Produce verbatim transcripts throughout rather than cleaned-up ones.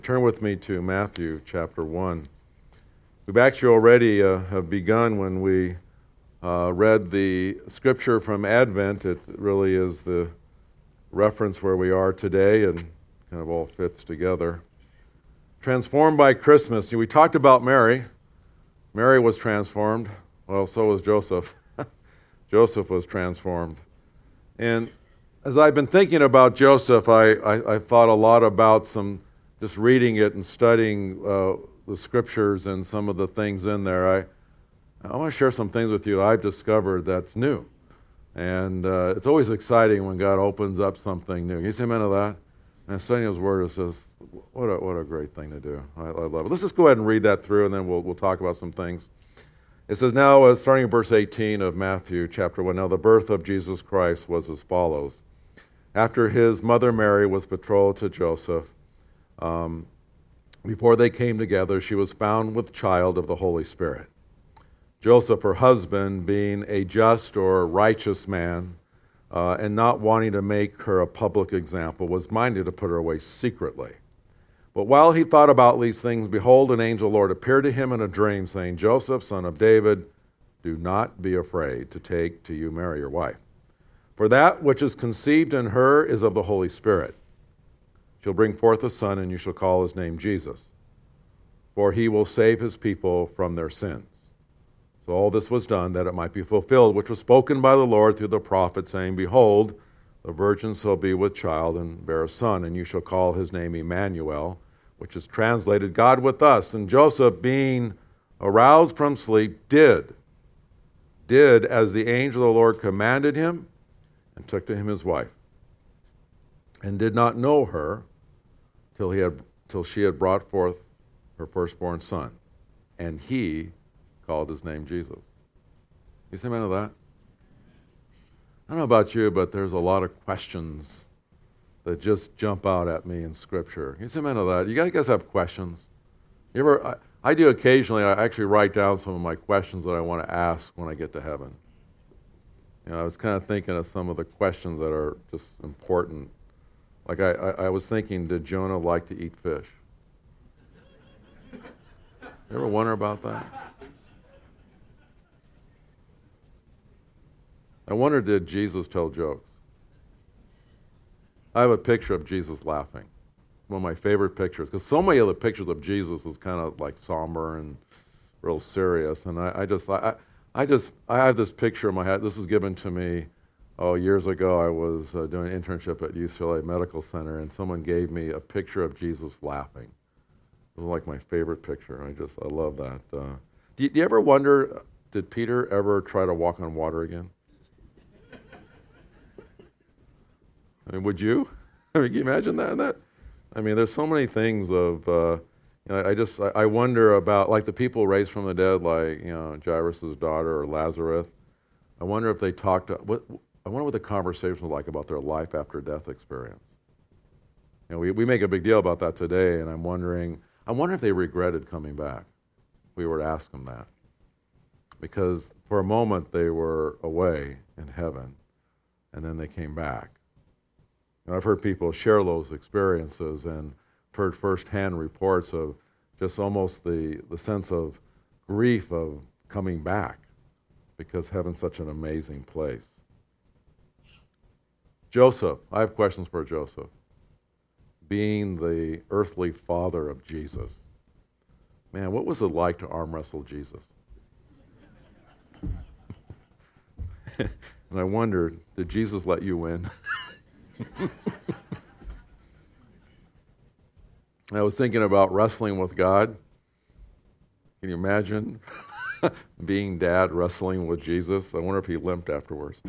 Turn with me to Matthew chapter one. We've actually already uh, have begun when we uh, read the scripture from Advent. It really is the reference where we are today and kind of all fits together. Transformed by Christmas. We talked about Mary. Mary was transformed. Well, so was Joseph. Joseph was transformed. And as I've been thinking about Joseph, I, I, I thought a lot about some just reading it and studying uh, the scriptures and some of the things in there. I I want to share some things with you I've discovered that's new. And uh, it's always exciting when God opens up something new. Can you say amen to that? And studying His Word, it says, what a, what a great thing to do. I, I love it. Let's just go ahead and read that through, and then we'll we'll talk about some things. It says, now, uh, starting in verse eighteen of Matthew chapter one, now the birth of Jesus Christ was as follows. After his mother Mary was betrothed to Joseph, Um, before they came together, she was found with child of the Holy Spirit. Joseph, her husband, being a just or righteous man, uh, and not wanting to make her a public example, was minded to put her away secretly. But while he thought about these things, behold, an angel of the Lord appeared to him in a dream, saying, Joseph, son of David, do not be afraid to take to you Mary, your wife. For that which is conceived in her is of the Holy Spirit. She'll bring forth a son, and you shall call his name Jesus, for he will save his people from their sins. So all this was done that it might be fulfilled, which was spoken by the Lord through the prophet, saying, Behold, the virgin shall be with child and bear a son, and you shall call his name Emmanuel, which is translated God with us. And Joseph, being aroused from sleep, did, did as the angel of the Lord commanded him, and took to him his wife, and did not know her till he had till she had brought forth her firstborn son, and he called his name Jesus. You see amen to that? I don't know about you, but there's a lot of questions that just jump out at me in Scripture. You see amen to that? You guys have questions? You ever? I, I do occasionally. I actually write down some of my questions that I want to ask when I get to heaven. You know, I was kind of thinking of some of the questions that are just important. Like I, I, I was thinking, did Jonah like to eat fish? You ever wonder about that? I wonder, did Jesus tell jokes? I have a picture of Jesus laughing. One of my favorite pictures, because so many of the pictures of Jesus is kind of like somber and real serious. And I, I just, I, I just, I have this picture in my head. This was given to me. Oh, years ago, I was uh, doing an internship at U C L A Medical Center, and someone gave me a picture of Jesus laughing. It was like my favorite picture. I just, I love that. Uh, do, you, do you ever wonder, did Peter ever try to walk on water again? I mean, would you? I mean, can you imagine that? that? I mean, there's so many things of, uh, you know, I just, I, I wonder about, like the people raised from the dead, like, you know, Jairus' daughter or Lazarus. I wonder if they talked to, what, I wonder what the conversation was like about their life after death experience. You know, we, we make a big deal about that today, and I'm wondering, I wonder if they regretted coming back. If we were to ask them that. Because for a moment they were away in heaven, and then they came back. And I've heard people share those experiences and heard firsthand reports of just almost the, the sense of grief of coming back, because heaven's such an amazing place. Joseph, I have questions for Joseph. Being the earthly father of Jesus, man, what was it like to arm wrestle Jesus? And I wondered, did Jesus let you win? I was thinking about wrestling with God. Can you imagine being dad wrestling with Jesus? I wonder if he limped afterwards.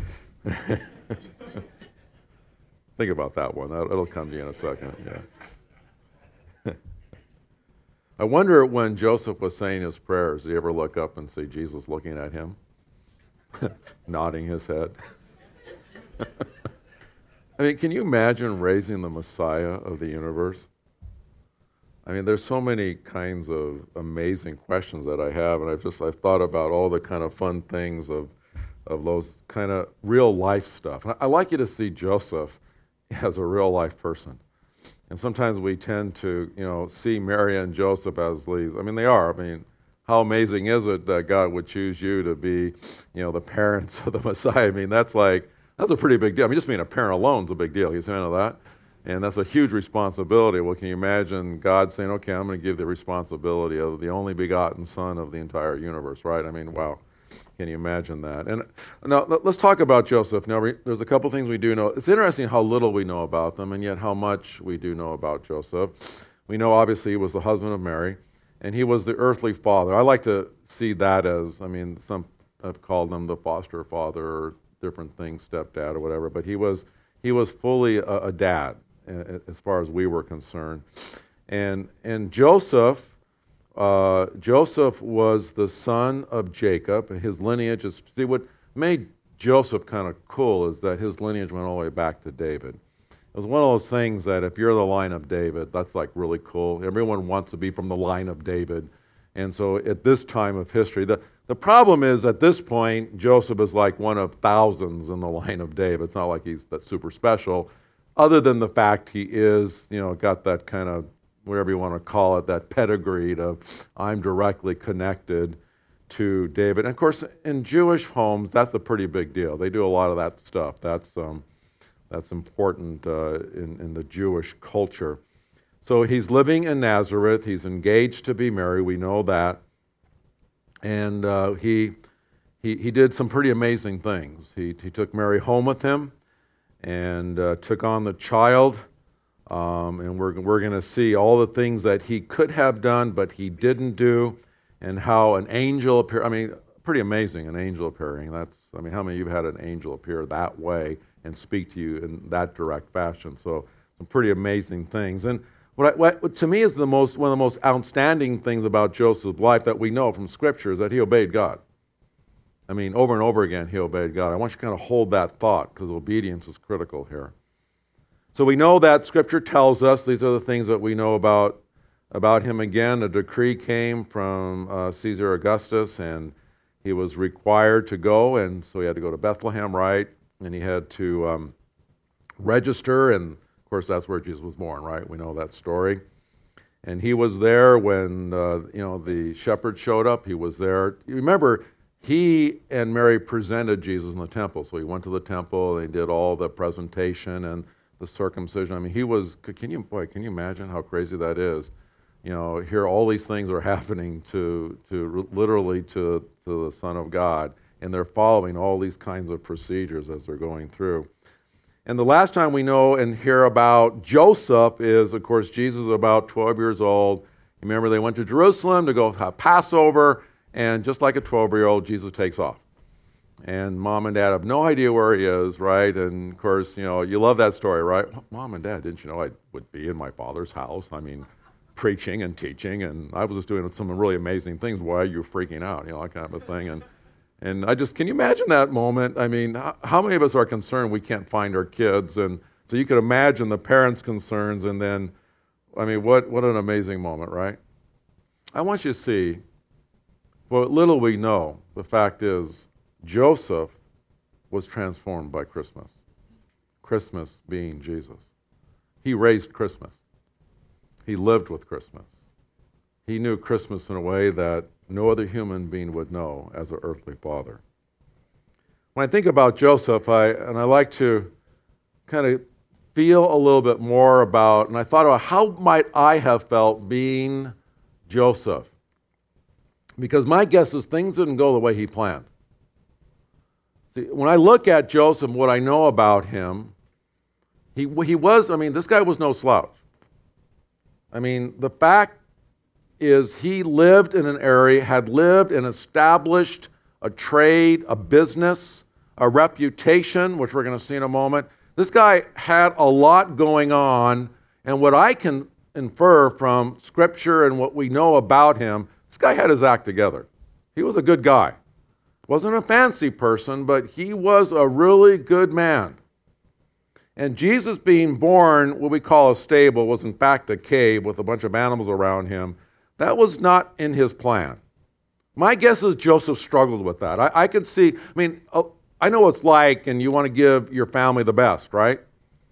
Think about that one. That'll, it'll come to you in a second. Yeah. I wonder when Joseph was saying his prayers, did he ever look up and see Jesus looking at him, nodding his head? I mean, can you imagine raising the Messiah of the universe? I mean, there's so many kinds of amazing questions that I have, and I've just I've thought about all the kind of fun things of of those kind of real life stuff. I, I like you to see Joseph as a real life person. And sometimes we tend to, you know, see Mary and Joseph as these. I mean, they are. I mean, how amazing is it that God would choose you to be, you know, the parents of the Messiah? I mean, that's like, that's a pretty big deal. I mean, just being a parent alone is a big deal. You know that? And that's a huge responsibility. Well, can you imagine God saying, okay, I'm going to give the responsibility of the only begotten Son of the entire universe, right? I mean, wow. Can you imagine that? And now let's talk about Joseph. Now, there's a couple things we do know. It's interesting how little we know about them, and yet how much we do know about Joseph. We know, obviously, he was the husband of Mary, and he was the earthly father. I like to see that as, I mean, some have called him the foster father or different things, stepdad or whatever, but he was he was fully a, a dad as far as we were concerned. And and Joseph. Uh, Joseph was the son of Jacob. His lineage is, see, what made Joseph kind of cool is that his lineage went all the way back to David. It was one of those things that if you're the line of David, that's like really cool. Everyone wants to be from the line of David. And so at this time of history, the, the problem is at this point, Joseph is like one of thousands in the line of David. It's not like he's that super special, other than the fact he is, you know, got that kind of, whatever you want to call it, that pedigree of I'm directly connected to David. And of course, in Jewish homes, that's a pretty big deal. They do a lot of that stuff. That's um, that's important uh, in, in the Jewish culture. So he's living in Nazareth. He's engaged to be married. We know that. And uh, he, he he did some pretty amazing things. He, he took Mary home with him and uh, took on the child. Um, and we're we're going to see all the things that he could have done, but he didn't do, and how an angel appeared. I mean, pretty amazing, an angel appearing. That's, I mean, how many of you have had an angel appear that way and speak to you in that direct fashion? So some pretty amazing things. And what, I, what to me is the most one of the most outstanding things about Joseph's life that we know from Scripture is that he obeyed God. I mean, over and over again, he obeyed God. I want you to kind of hold that thought because obedience is critical here. So we know that Scripture tells us, these are the things that we know about, about him. Again, a decree came from uh, Caesar Augustus, and he was required to go, and so he had to go to Bethlehem, right? And he had to um, register, and of course that's where Jesus was born, right? We know that story. And he was there when uh, you know the shepherds showed up. He was there. You remember, he and Mary presented Jesus in the temple. So he went to the temple, and he did all the presentation and the circumcision. I mean, he was, can you, boy, can you imagine how crazy that is? You know, here all these things are happening to, to literally to, to the Son of God, and they're following all these kinds of procedures as they're going through. And the last time we know and hear about Joseph is, of course, Jesus is about twelve years old. Remember, they went to Jerusalem to go have Passover, and just like a twelve-year-old, Jesus takes off. And mom and dad have no idea where he is, right? And of course, you know, you love that story, right? Mom and dad, didn't you know I would be in my Father's house? I mean, preaching and teaching, and I was just doing some really amazing things. Why are you freaking out? You know, that kind of a thing. And and I just, can you imagine that moment? I mean, how many of us are concerned we can't find our kids? And so you could imagine the parents' concerns, and then, I mean, what, what an amazing moment, right? I want you to see, what little we know, the fact is, Joseph was transformed by Christmas. Christmas being Jesus. He raised Christmas. He lived with Christmas. He knew Christmas in a way that no other human being would know as an earthly father. When I think about Joseph, I and I like to kind of feel a little bit more about, and I thought about how might I have felt being Joseph? Because my guess is things didn't go the way he planned. See, when I look at Joseph, what I know about him, he he was, I mean, this guy was no slouch. I mean, the fact is he lived in an area, had lived and established a trade, a business, a reputation, which we're going to see in a moment. This guy had a lot going on, and what I can infer from Scripture and what we know about him, this guy had his act together. He was a good guy. Wasn't a fancy person, but he was a really good man. And Jesus being born, what we call a stable, was in fact a cave with a bunch of animals around him. That was not in his plan. My guess is Joseph struggled with that. I, I could see, I mean, I know what it's like, and you want to give your family the best, right?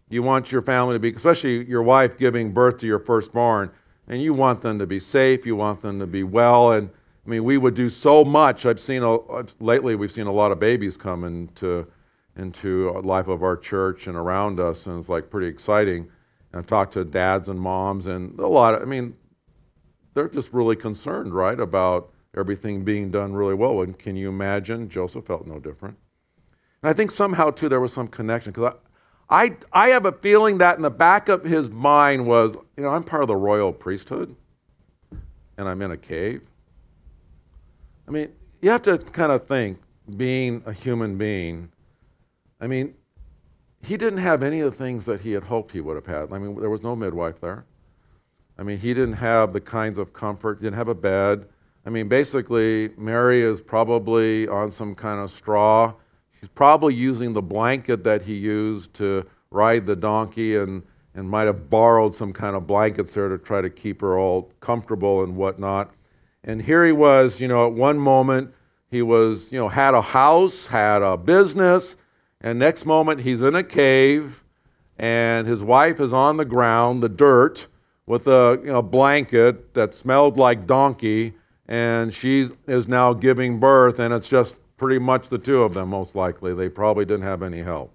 You want your family to be, especially your wife giving birth to your firstborn, and you want them to be safe, you want them to be well. And I mean, we would do so much. I've seen, a, lately we've seen a lot of babies come into, into the life of our church and around us, and it's like pretty exciting. And I've talked to dads and moms, and a lot of, I mean, they're just really concerned, right, about everything being done really well. And can you imagine? Joseph felt no different. And I think somehow, too, there was some connection, because I, I, I have a feeling that in the back of his mind was, you know, I'm part of the royal priesthood, and I'm in a cave. I mean, you have to kind of think, being a human being, I mean, he didn't have any of the things that he had hoped he would have had. I mean, there was no midwife there. I mean, he didn't have the kinds of comfort, didn't have a bed. I mean, basically, Mary is probably on some kind of straw. He's probably using the blanket that he used to ride the donkey, and, and might have borrowed some kind of blankets there to try to keep her all comfortable and whatnot. And here he was, you know, at one moment he was, you know, had a house, had a business, and next moment he's in a cave, and his wife is on the ground, the dirt, with a, you know, blanket that smelled like donkey, and she is now giving birth, and it's just pretty much the two of them, most likely. They probably didn't have any help.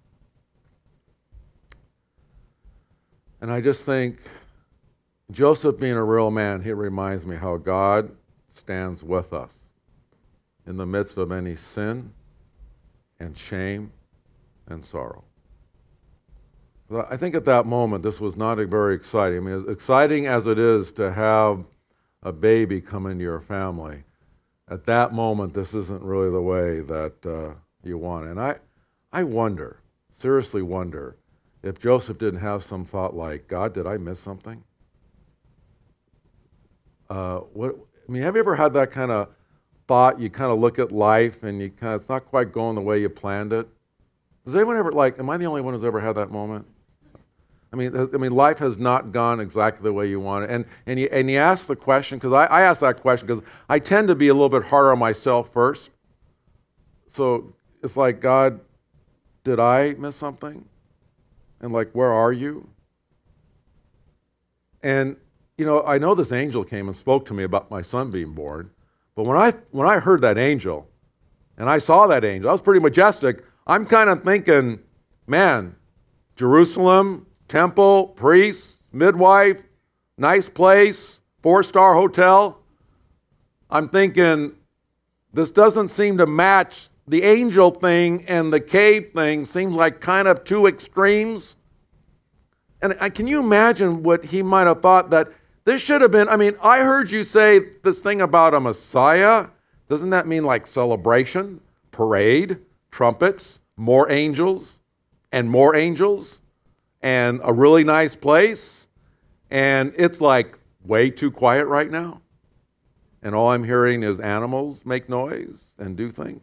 And I just think, Joseph being a real man, he reminds me how God stands with us in the midst of any sin and shame and sorrow. I think at that moment, this was not a very exciting. I mean, as exciting as it is to have a baby come into your family, at that moment, this isn't really the way that uh, you want it. And I, I wonder, seriously wonder, if Joseph didn't have some thought like, God, did I miss something? Uh, what, I mean, have you ever had that kind of thought? You kind of look at life and you kind of, it's not quite going the way you planned it. Does anyone ever, like, am I the only one who's ever had that moment? I mean, I mean, life has not gone exactly the way you want it. And, and, you, and you ask the question, because I, I ask that question because I tend to be a little bit harder on myself first. So it's like, God, did I miss something? And like, where are you? And, you know, I know this angel came and spoke to me about my son being born. But when I, when I heard that angel, and I saw that angel, that was pretty majestic, I'm kind of thinking, man, Jerusalem, temple, priests, midwife, nice place, four-star hotel. I'm thinking, this doesn't seem to match the angel thing, and the cave thing seems like kind of two extremes. And I, can you imagine what he might have thought, that this should have been, I mean, I heard you say this thing about a Messiah. Doesn't that mean like celebration, parade, trumpets, more angels, and more angels, and a really nice place? And it's like way too quiet right now. And all I'm hearing is animals make noise and do things.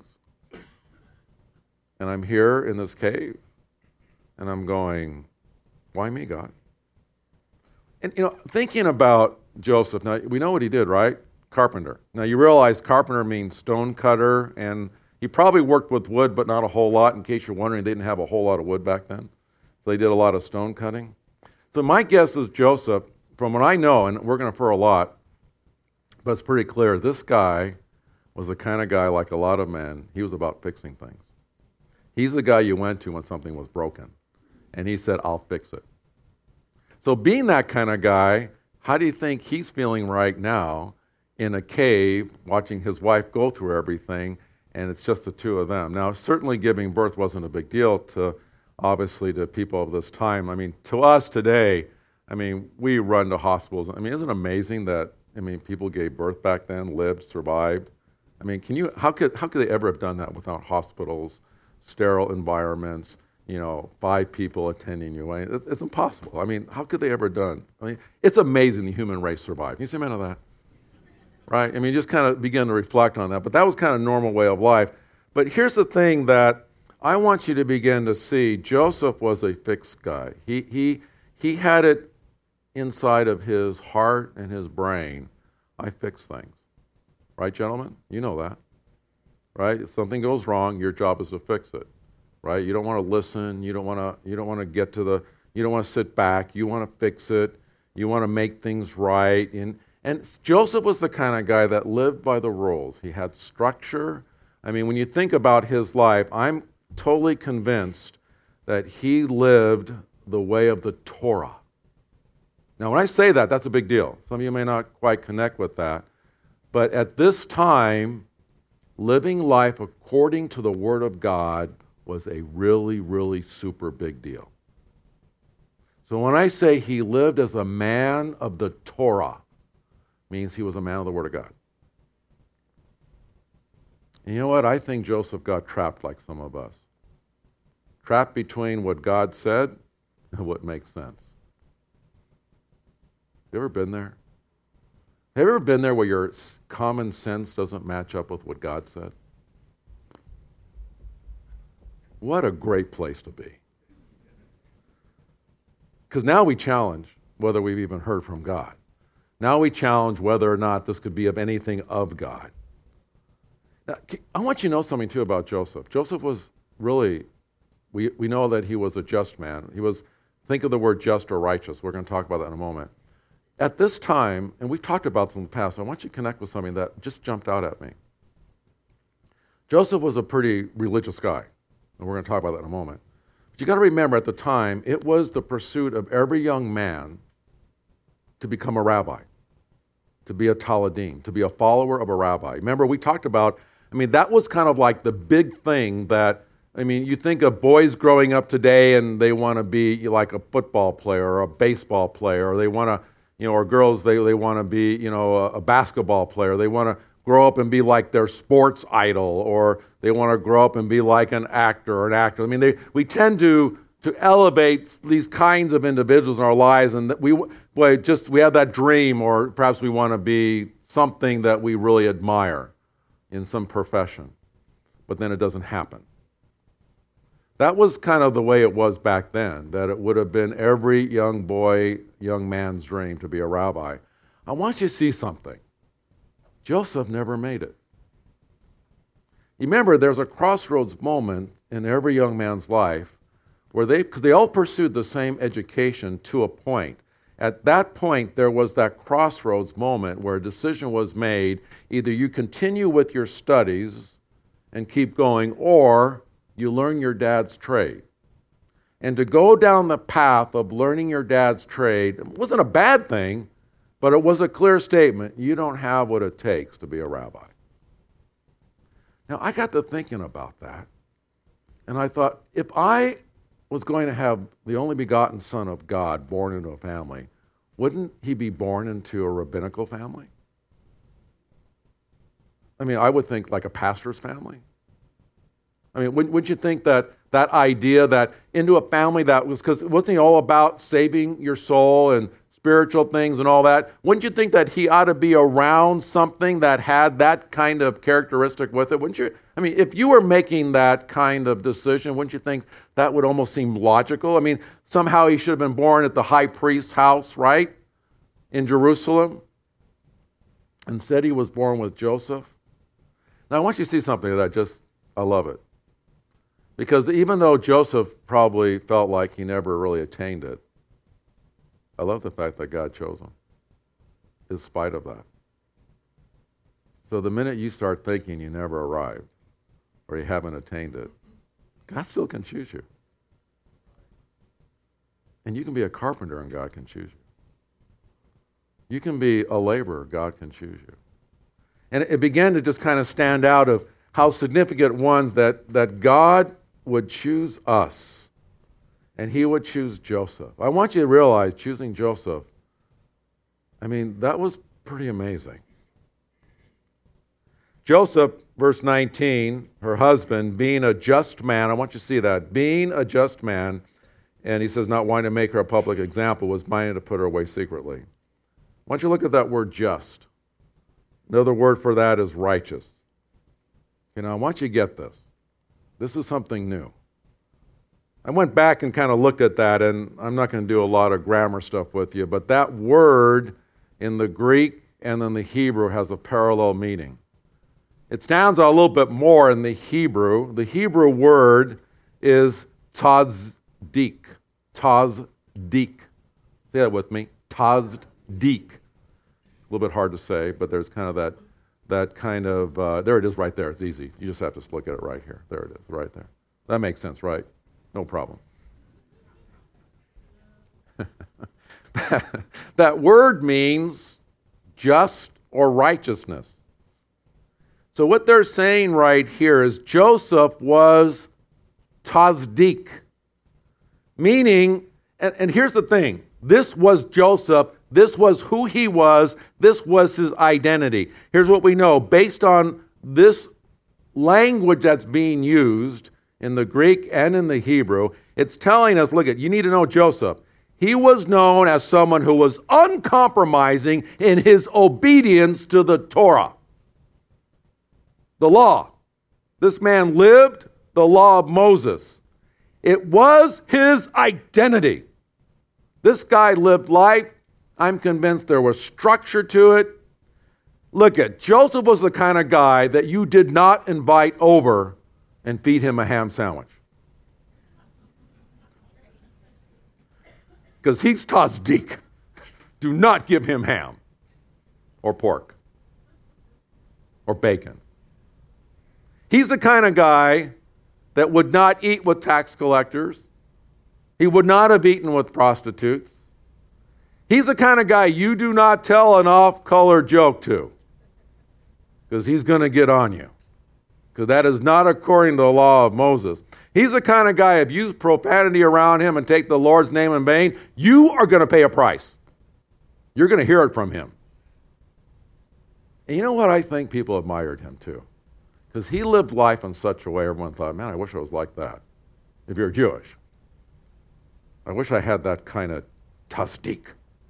And I'm here in this cave, and I'm going, why me, God? And, you know, thinking about Joseph, now we know what he did, right? Carpenter. Now you realize carpenter means stone cutter, and he probably worked with wood, but not a whole lot. In case you're wondering, they didn't have a whole lot of wood back then. So they did a lot of stone cutting. So my guess is Joseph, from what I know, and we're going to infer a lot, but it's pretty clear, this guy was the kind of guy, like a lot of men, he was about fixing things. He's the guy you went to when something was broken. And he said, I'll fix it. So being that kind of guy, how do you think he's feeling right now in a cave, watching his wife go through everything, and it's just the two of them? Now, certainly giving birth wasn't a big deal to, obviously, to people of this time. I mean, to us today, I mean, we run to hospitals. I mean, isn't it amazing that, I mean, people gave birth back then, lived, survived? I mean, can you, how could, how could they ever have done that without hospitals, sterile environments, you know, five people attending you? I mean, it's impossible. I mean, how could they ever have done? I mean, it's amazing the human race survived. Can you see a man of that? Right? I mean, just kind of begin to reflect on that. But that was kind of a normal way of life. But here's the thing that I want you to begin to see. Joseph was a fixed guy. He, he, he had it inside of his heart and his brain. I fix things. Right, gentlemen? You know that. Right? If something goes wrong, your job is to fix it. right? You don't want to listen. You don't want to. You don't want to get to the. You don't want to sit back. You want to fix it. You want to make things right. And and Joseph was the kind of guy that lived by the rules. He had structure. I mean, when you think about his life, I'm totally convinced that he lived the way of the Torah. Now, when I say that, that's a big deal. Some of you may not quite connect with that. But at this time, living life according to the Word of God was a really, really super big deal. So when I say he lived as a man of the Torah, means he was a man of the Word of God. And you know what? I think Joseph got trapped like some of us. Trapped between what God said and what makes sense. You ever been there? Have you ever been there where your common sense doesn't match up with what God said? What a great place to be. Because now we challenge whether we've even heard from God. Now we challenge whether or not this could be of anything of God. Now, I want you to know something too about Joseph. Joseph was really, we, we know that he was a just man. He was, think of the word just or righteous. We're going to talk about that in a moment. At this time, and we've talked about this in the past, I want you to connect with something that just jumped out at me. Joseph was a pretty religious guy, and we're going to talk about that in a moment. But you got to remember, at the time, it was the pursuit of every young man to become a rabbi, to be a Taladim, to be a follower of a rabbi. Remember, we talked about, I mean, that was kind of like the big thing that, I mean, you think of boys growing up today and they want to be like a football player or a baseball player, or they want to, you know, or girls, they, they want to be, you know, a, a basketball player. They want to grow up and be like their sports idol, or they want to grow up and be like an actor or an actor. I mean, they, we tend to to elevate these kinds of individuals in our lives, and that we, boy, just we have that dream, or perhaps we want to be something that we really admire in some profession, but then it doesn't happen. That was kind of the way it was back then, that it would have been every young boy, young man's dream to be a rabbi. I want you to see something. Joseph never made it. You remember, there's a crossroads moment in every young man's life where they, because they all pursued the same education to a point. At that point, there was that crossroads moment where a decision was made. Either you continue with your studies and keep going, or you learn your dad's trade. And to go down the path of learning your dad's trade wasn't a bad thing, but it was a clear statement. You don't have what it takes to be a rabbi. Now, I got to thinking about that, and I thought, if I was going to have the only begotten Son of God born into a family, wouldn't he be born into a rabbinical family? I mean, I would think like a pastor's family. I mean, wouldn't, wouldn't you think that that idea that into a family that was, because wasn't he all about saving your soul and spiritual things and all that? Wouldn't you think that he ought to be around something that had that kind of characteristic with it? Wouldn't you? I mean, if you were making that kind of decision, wouldn't you think that would almost seem logical? I mean, somehow he should have been born at the high priest's house, right? In Jerusalem. Instead, he was born with Joseph. Now, I want you to see something that just, I love it. Because even though Joseph probably felt like he never really attained it, I love the fact that God chose him, in spite of that. So the minute you start thinking you never arrived, or you haven't attained it, God still can choose you. And you can be a carpenter and God can choose you. You can be a laborer, God can choose you. And it began to just kind of stand out of how significant ones that, that God would choose us, and he would choose Joseph. I want you to realize choosing Joseph, I mean, that was pretty amazing. Joseph, verse nineteen, her husband, being a just man, I want you to see that, being a just man, and he says not wanting to make her a public example, was minded to put her away secretly. I want you to look at that word just. Another word for that is righteous. You know, I want you to get this. This is something new. I went back and kind of looked at that, and I'm not going to do a lot of grammar stuff with you, but that word in the Greek and in the Hebrew has a parallel meaning. It stands out a little bit more in the Hebrew. The Hebrew word is tzaddik. Tzaddik. Say that with me. Tzaddik. A little bit hard to say, but there's kind of that, that kind of, uh, there it is right there. It's easy. You just have to look at it right here. There it is, right there. That makes sense, right? No problem. that, that word means just or righteousness. So what they're saying right here is Joseph was tzaddik, meaning, and, and here's the thing, this was Joseph, this was who he was, this was his identity. Here's what we know, based on this language that's being used in the Greek and in the Hebrew, it's telling us, look at, you need to know Joseph. He was known as someone who was uncompromising in his obedience to the Torah, the law. This man lived the law of Moses. It was his identity. This guy lived life. I'm convinced there was structure to it. Look at, Joseph was the kind of guy that you did not invite over and feed him a ham sandwich. Because he's tzaddik. Do not give him ham or pork or bacon. He's the kind of guy that would not eat with tax collectors. He would not have eaten with prostitutes. He's the kind of guy you do not tell an off-color joke to, because he's going to get on you, because that is not according to the law of Moses. He's the kind of guy, if you use profanity around him and take the Lord's name in vain, you are going to pay a price. You're going to hear it from him. And you know what? I think people admired him too, because he lived life in such a way everyone thought, man, I wish I was like that. If you're Jewish, I wish I had that kind of tzaddik.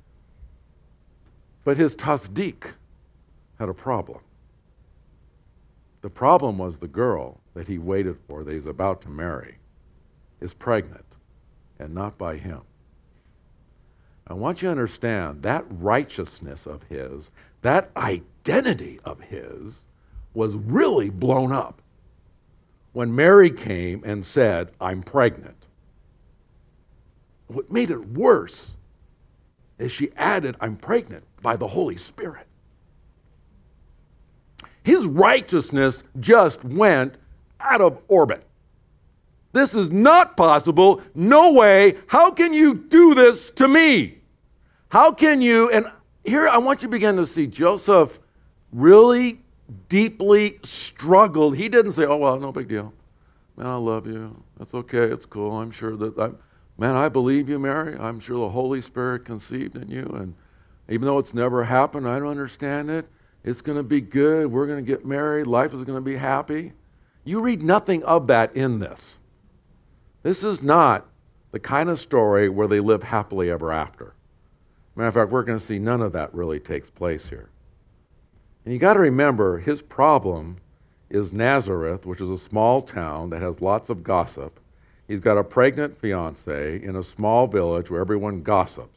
But his tzaddik had a problem. The problem was the girl that he waited for, that he's about to marry, is pregnant, and not by him. I want you to understand that righteousness of his, that identity of his, was really blown up when Mary came and said, I'm pregnant. What made it worse is she added, I'm pregnant by the Holy Spirit. His righteousness just went out of orbit. This is not possible. No way. How can you do this to me? How can you? And here I want you to begin to see Joseph really deeply struggled. He didn't say, oh, well, no big deal. Man, I love you. That's okay. It's cool. I'm sure that I'm, man, I believe you, Mary. I'm sure the Holy Spirit conceived in you. And even though it's never happened, I don't understand it. It's going to be good. We're going to get married. Life is going to be happy. You read nothing of that in this. This is not the kind of story where they live happily ever after. Matter of fact, we're going to see none of that really takes place here. And you got to remember, his problem is Nazareth, which is a small town that has lots of gossip. He's got a pregnant fiancée in a small village where everyone gossips.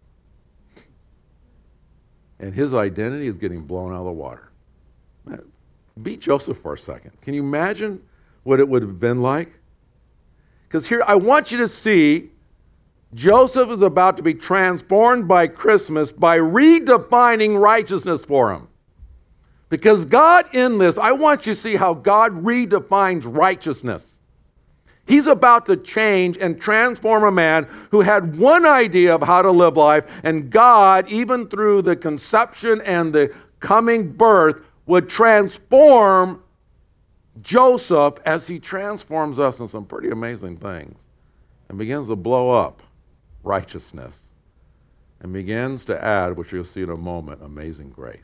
And his identity is getting blown out of the water. Man, beat Joseph for a second. Can you imagine what it would have been like? Because here, I want you to see Joseph is about to be transformed by Christmas by redefining righteousness for him. Because God in this, I want you to see how God redefines righteousness. He's about to change and transform a man who had one idea of how to live life, and God, even through the conception and the coming birth, would transform Joseph as he transforms us in some pretty amazing things and begins to blow up righteousness and begins to add, which you'll see in a moment, amazing grace.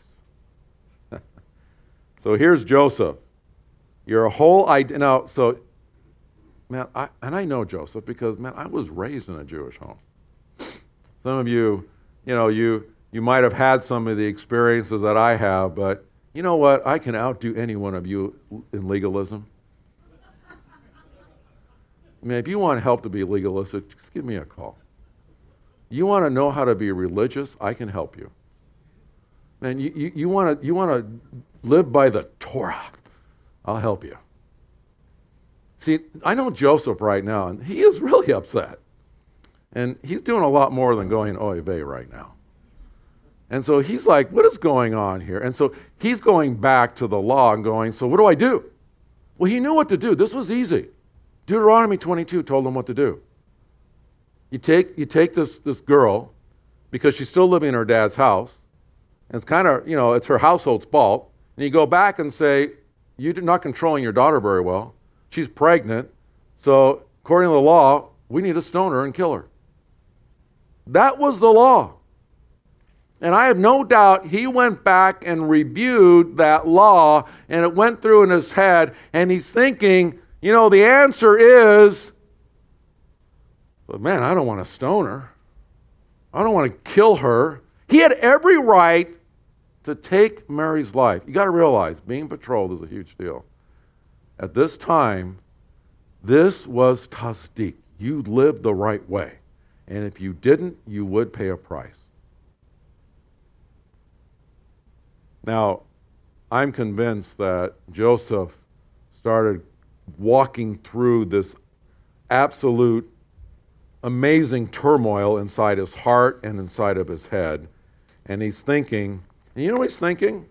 So here's Joseph. Your whole idea. Now, so, man, I, and I know Joseph because, man, I was raised in a Jewish home. Some of you, you know, you you might have had some of the experiences that I have, but you know what? I can outdo any one of you in legalism. I mean, if you want help to be legalistic, just give me a call. You want to know how to be religious? I can help you. Man, you, you, you want to you want to live by the Torah? I'll help you. See, I know Joseph right now, and he is really upset. And he's doing a lot more than going oy vey right now. And so he's like, what is going on here? And so he's going back to the law and going, so what do I do? Well, he knew what to do. This was easy. Deuteronomy twenty-two told him what to do. You take, you take this, this girl, because she's still living in her dad's house, and it's kind of, you know, it's her household's fault, and you go back and say, you're not controlling your daughter very well. She's pregnant, so according to the law, we need to stone her and kill her. That was the law. And I have no doubt he went back and reviewed that law, and it went through in his head, and he's thinking, you know, the answer is, but man, I don't want to stone her. I don't want to kill her. He had every right to take Mary's life. You got to realize, being betrothed is a huge deal. At this time, this was tasdik. You lived the right way. And if you didn't, you would pay a price. Now, I'm convinced that Joseph started walking through this absolute amazing turmoil inside his heart and inside of his head. And he's thinking, and you know what he's thinking?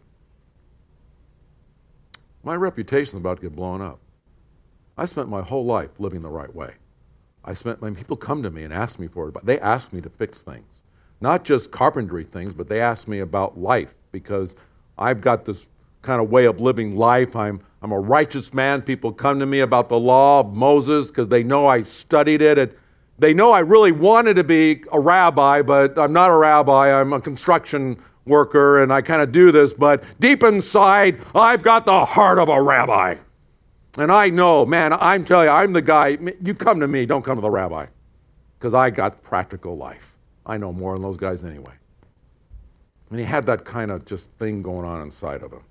My reputation is about to get blown up. I spent my whole life living the right way. I spent, when people come to me and ask me for it, but they ask me to fix things. Not just carpentry things, but they ask me about life, because I've got this kind of way of living life. I'm, I'm a righteous man. People come to me about the law of Moses because they know I studied it. And they know I really wanted to be a rabbi, but I'm not a rabbi. I'm a construction worker, and I kind of do this. But deep inside, I've got the heart of a rabbi. And I know, man, I'm telling you, I'm the guy. You come to me, don't come to the rabbi, because I got practical life. I know more than those guys anyway. And he had that kind of just thing going on inside of him.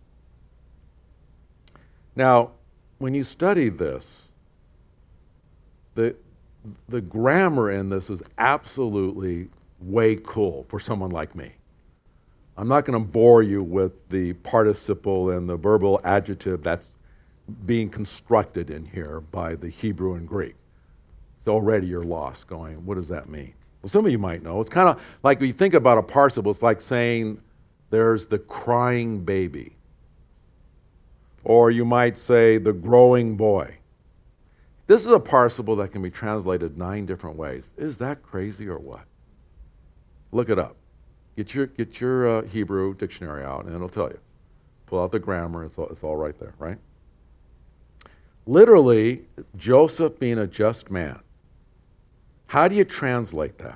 Now, when you study this, the, the grammar in this is absolutely way cool for someone like me. I'm not going to bore you with the participle and the verbal adjective that's being constructed in here by the Hebrew and Greek. So already you're lost going, what does that mean? Well, some of you might know. It's kind of like when you think about a participle, it's like saying there's the crying baby. Or you might say the growing boy. This is a participle that can be translated nine different ways. Is that crazy or what? Look it up. Get your, get your uh, Hebrew dictionary out and it'll tell you. Pull out the grammar, it's all, it's all right there, right? Literally, Joseph being a just man. How do you translate that?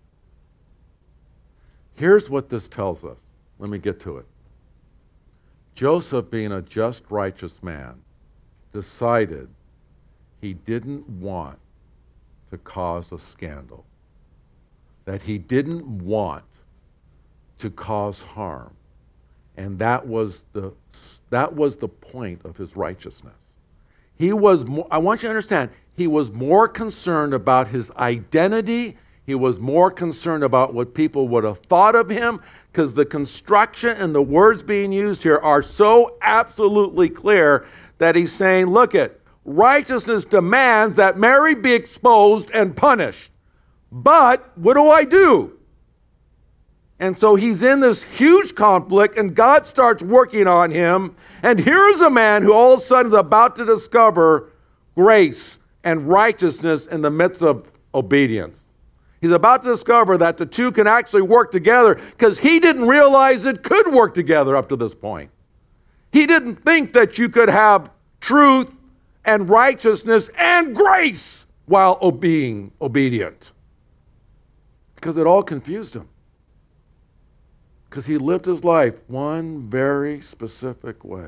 Here's what this tells us. Let me get to it. Joseph, being a just, righteous man, decided he didn't want to cause a scandal, that he didn't want to cause harm. And that was the, that was the point of his righteousness. He was more, I want you to understand, he was more concerned about his identity. He was more concerned about what people would have thought of him, because the construction and the words being used here are so absolutely clear that he's saying, look it, righteousness demands that Mary be exposed and punished. But what do I do? And so he's in this huge conflict, and God starts working on him. And here's a man who all of a sudden is about to discover grace and righteousness in the midst of obedience. He's about to discover that the two can actually work together, because he didn't realize it could work together up to this point. He didn't think that you could have truth and righteousness and grace while being obedient, because it all confused him. Because he lived his life one very specific way.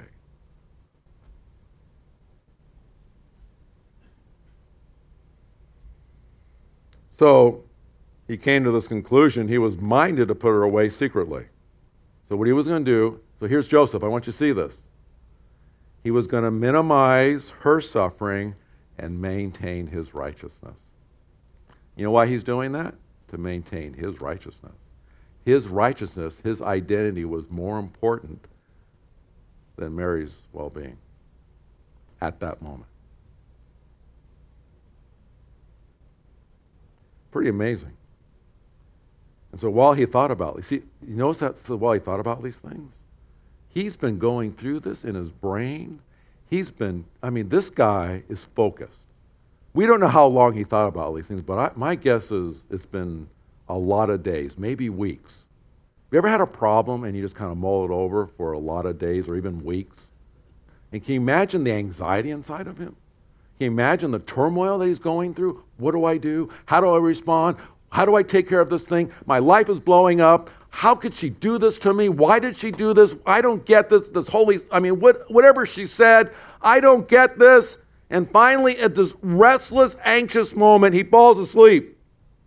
So he came to this conclusion. He was minded to put her away secretly. So what he was going to do, so here's Joseph. I want you to see this. He was going to minimize her suffering and maintain his righteousness. You know why he's doing that? To maintain his righteousness. His righteousness, his identity was more important than Mary's well-being at that moment. Pretty amazing. And so while he thought about, see, you notice that so while he thought about these things, he's been going through this in his brain. He's been, I mean, this guy is focused. We don't know how long he thought about all these things, but I, my guess is it's been a lot of days, maybe weeks. Have you ever had a problem and you just kind of mull it over for a lot of days or even weeks? And can you imagine the anxiety inside of him? Can you imagine the turmoil that he's going through? What do I do? How do I respond? How do I take care of this thing? My life is blowing up. How could she do this to me? Why did she do this? I don't get this, this holy, I mean, what, whatever she said, I don't get this. And finally, at this restless, anxious moment, he falls asleep.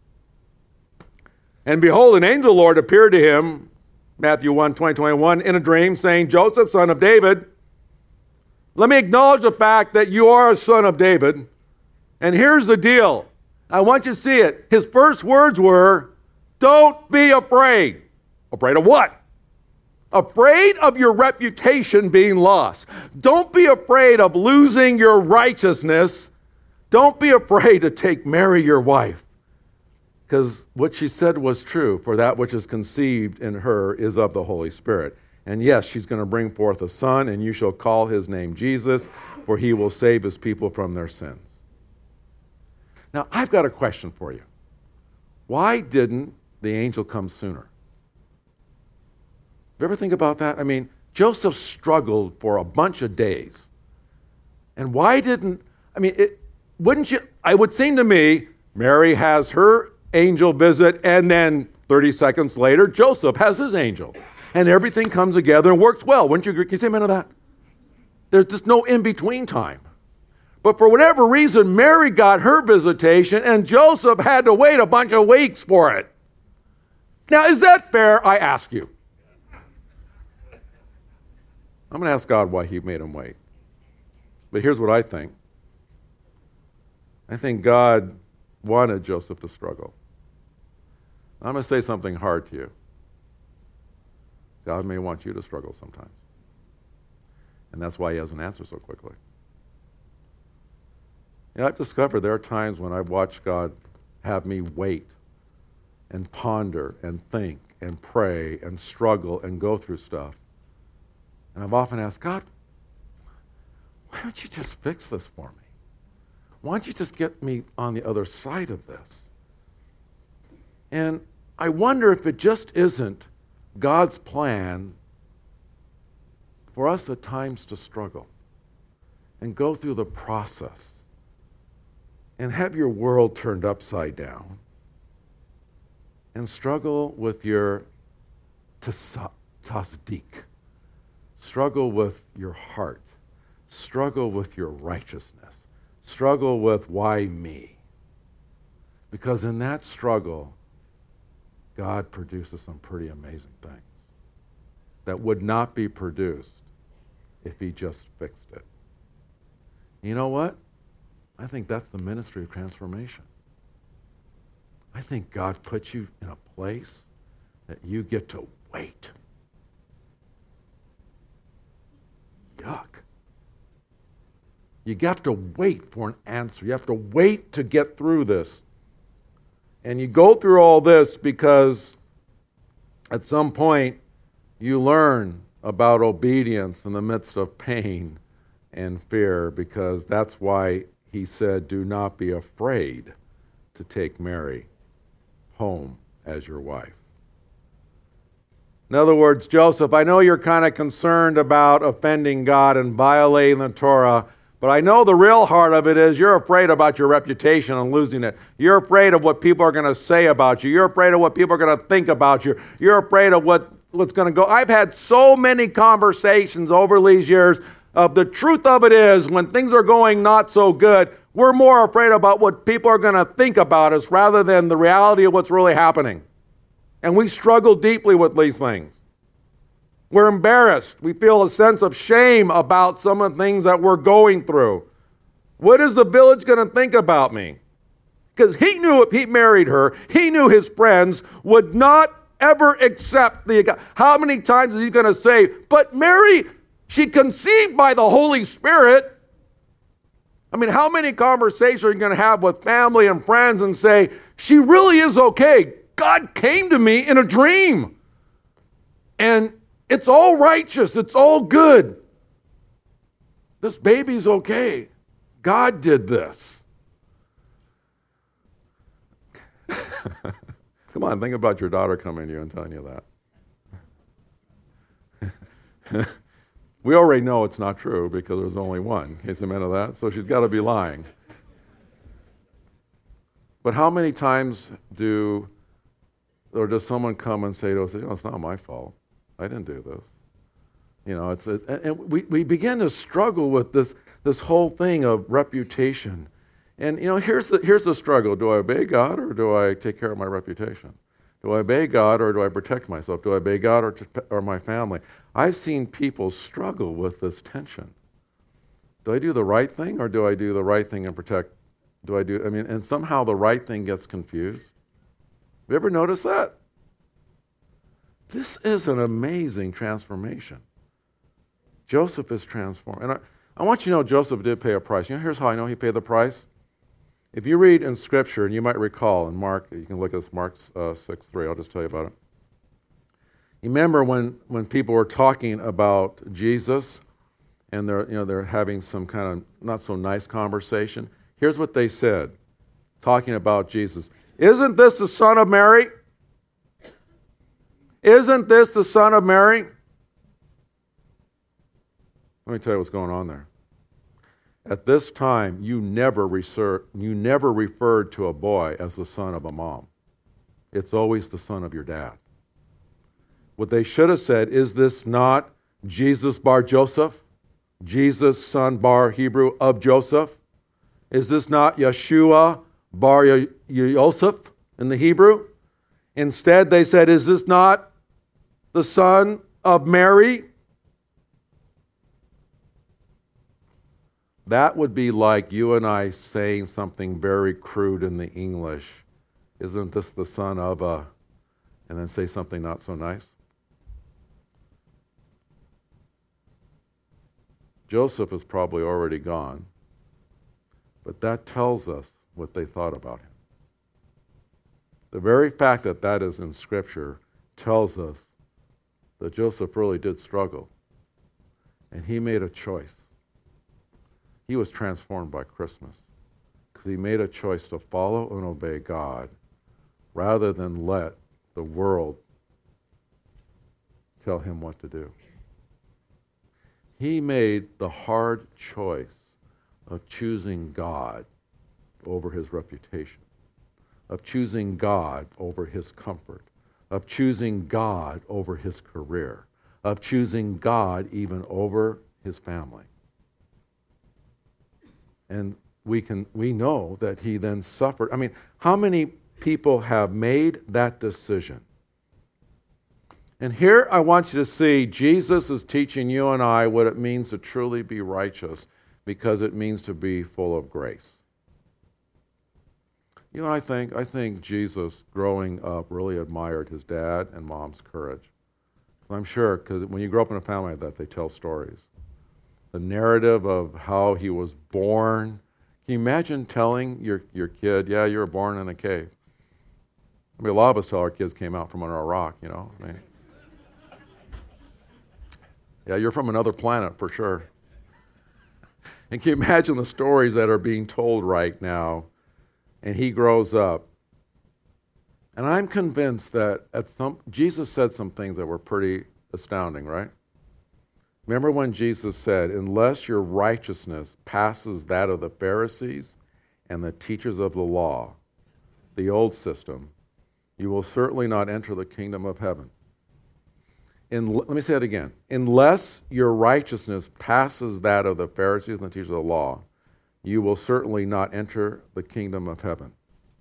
And behold, an angel of the Lord appeared to him, Matthew one, twenty, twenty-one, in a dream, saying, Joseph, son of David, let me acknowledge the fact that you are a son of David. And here's the deal. I want you to see it. His first words were, don't be afraid. Afraid of what? Afraid of your reputation being lost. Don't be afraid of losing your righteousness. Don't be afraid to take Mary, your wife. Because what she said was true, for that which is conceived in her is of the Holy Spirit. And yes, she's going to bring forth a son, and you shall call his name Jesus, for he will save his people from their sins. Now, I've got a question for you. Why didn't the angel come sooner? You ever think about that? I mean, Joseph struggled for a bunch of days. And why didn't, I mean, it, wouldn't you, it would seem to me, Mary has her angel visit, and then thirty seconds later, Joseph has his angel. And everything comes together and works well. Wouldn't you agree? Can you say amen to that? There's just no in-between time. But for whatever reason, Mary got her visitation, and Joseph had to wait a bunch of weeks for it. Now, is that fair, I ask you? I'm going to ask God why he made him wait. But here's what I think. I think God wanted Joseph to struggle. I'm going to say something hard to you. God may want you to struggle sometimes. And that's why he doesn't answer so quickly. You know, I've discovered there are times when I've watched God have me wait and ponder and think and pray and struggle and go through stuff. And I've often asked, God, why don't you just fix this for me? Why don't you just get me on the other side of this? And I wonder if it just isn't God's plan for us at times to struggle and go through the process and have your world turned upside down and struggle with your tasdik, struggle with your heart, struggle with your righteousness, struggle with why me. Because in that struggle, God produces some pretty amazing things that would not be produced if he just fixed it. You know what? I think that's the ministry of transformation. I think God puts you in a place that you get to wait. Yuck. You have to wait for an answer. You have to wait to get through this. And you go through all this because at some point you learn about obedience in the midst of pain and fear, because that's why he said, do not be afraid to take Mary home as your wife. In other words, Joseph, I know you're kind of concerned about offending God and violating the Torah, but I know the real heart of it is you're afraid about your reputation and losing it. You're afraid of what people are going to say about you. You're afraid of what people are going to think about you. You're afraid of what, what's going to go. I've had so many conversations over these years of the truth of it is when things are going not so good, we're more afraid about what people are going to think about us rather than the reality of what's really happening. And we struggle deeply with these things. We're embarrassed. We feel a sense of shame about some of the things that we're going through. What is the village going to think about me? Because he knew if he married her, he knew his friends would not ever accept the... How many times is he going to say, but Mary, she conceived by the Holy Spirit. I mean, how many conversations are you going to have with family and friends and say, she really is okay. God came to me in a dream. And it's all righteous. It's all good. This baby's okay. God did this. Come on, think about your daughter coming to you and telling you that. We already know it's not true because there's only one. In case you meant of that. So she's got to be lying. But how many times do, or does someone come and say to us, oh, it's not my fault. I didn't do this. You know, it's a, and we, we begin to struggle with this, this whole thing of reputation. And, you know, here's the, here's the struggle. Do I obey God or do I take care of my reputation? Do I obey God or do I protect myself? Do I obey God or, to, or my family? I've seen people struggle with this tension. Do I do the right thing or do I do the right thing and protect? Do I do, I mean, and somehow the right thing gets confused. Have you ever noticed that? This is an amazing transformation. Joseph is transformed. And I, I want you to know Joseph did pay a price. You know, here's how I know he paid the price. If you read in Scripture, and you might recall in Mark, you can look at this, Mark uh, six three, I'll just tell you about it. You remember when, when people were talking about Jesus, and they're, you know, they're having some kind of not so nice conversation. Here's what they said, talking about Jesus. Isn't this the son of Mary? Isn't this the son of Mary? Let me tell you what's going on there. At this time, you never, reser- you never referred to a boy as the son of a mom. It's always the son of your dad. What they should have said, is this not Jesus bar Joseph? Jesus, son bar Hebrew of Joseph? Is this not Yeshua bar Yosef in the Hebrew? Instead, they said, is this not the son of Mary? That would be like you and I saying something very crude in the English. Isn't this the son of a, and then say something not so nice? Joseph is probably already gone, but that tells us what they thought about him. The very fact that that is in Scripture tells us that Joseph really did struggle, and he made a choice. He was transformed by Christmas because he made a choice to follow and obey God rather than let the world tell him what to do. He made the hard choice of choosing God over his reputation, of choosing God over his comfort, of choosing God over his career, of choosing God even over his family. And we can we know that he then suffered. I mean, how many people have made that decision? And here I want you to see Jesus is teaching you and I what it means to truly be righteous, because it means to be full of grace. You know, I think I think Jesus, growing up, really admired his dad and mom's courage. I'm sure, because when you grow up in a family like that, they tell stories. The narrative of how he was born. Can you imagine telling your, your kid, yeah, you were born in a cave? I mean, a lot of us tell our kids came out from under a rock, you know. I mean, yeah, you're from another planet for sure. And can you imagine the stories that are being told right now? And he grows up. And I'm convinced that at some Jesus said some things that were pretty astounding, right? Remember when Jesus said, unless your righteousness passes that of the Pharisees and the teachers of the law, the old system, you will certainly not enter the kingdom of heaven. In, let me say it again. Unless your righteousness passes that of the Pharisees and the teachers of the law, you will certainly not enter the kingdom of heaven.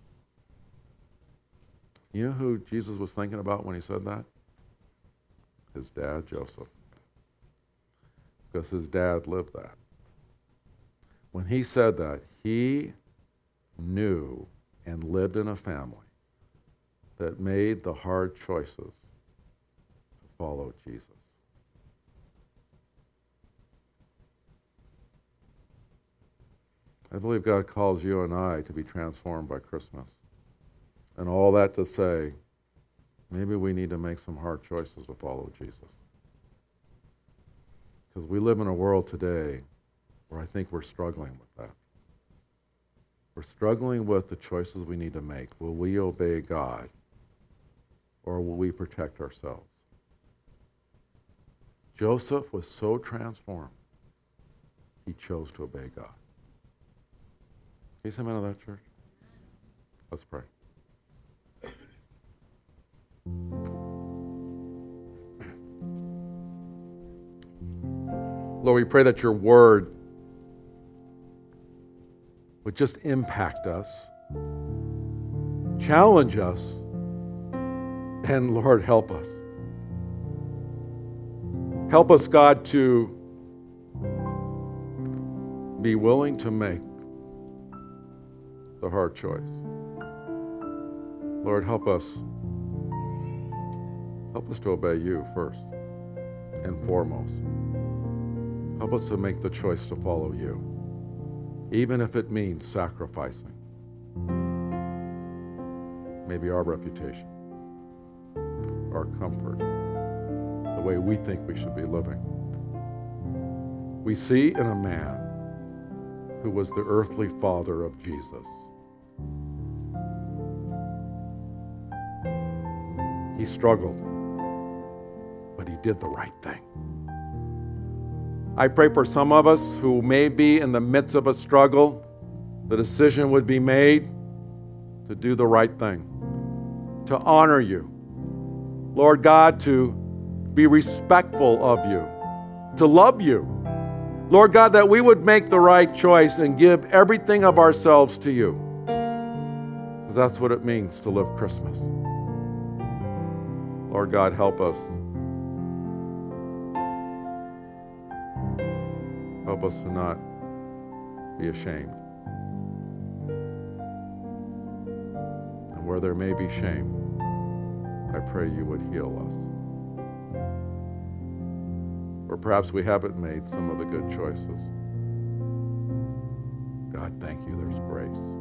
You know who Jesus was thinking about when he said that? His dad, Joseph. Because his dad lived that. When he said that, he knew and lived in a family that made the hard choices to follow Jesus. I believe God calls you and I to be transformed by Christmas. And all that to say, maybe we need to make some hard choices to follow Jesus. Because we live in a world today where I think we're struggling with that. We're struggling with the choices we need to make. Will we obey God, or will we protect ourselves? Joseph was so transformed, he chose to obey God. Can you say amen to that, church? Let's pray. Lord, we pray that your word would just impact us, challenge us, and Lord, help us. Help us, God, to be willing to make the hard choice. Lord, help us. Help us to obey you first and foremost. Help us to make the choice to follow you, even if it means sacrificing maybe our reputation, our comfort, the way we think we should be living. We see in a man who was the earthly father of Jesus. He struggled, but he did the right thing. I pray for some of us who may be in the midst of a struggle, the decision would be made to do the right thing, to honor you. Lord God, to be respectful of you, to love you. Lord God, that we would make the right choice and give everything of ourselves to you. Because that's what it means to live Christmas. Lord God, help us. Help us to not be ashamed. And where there may be shame, I pray you would heal us. Or perhaps we haven't made some of the good choices. God, thank you, there's grace.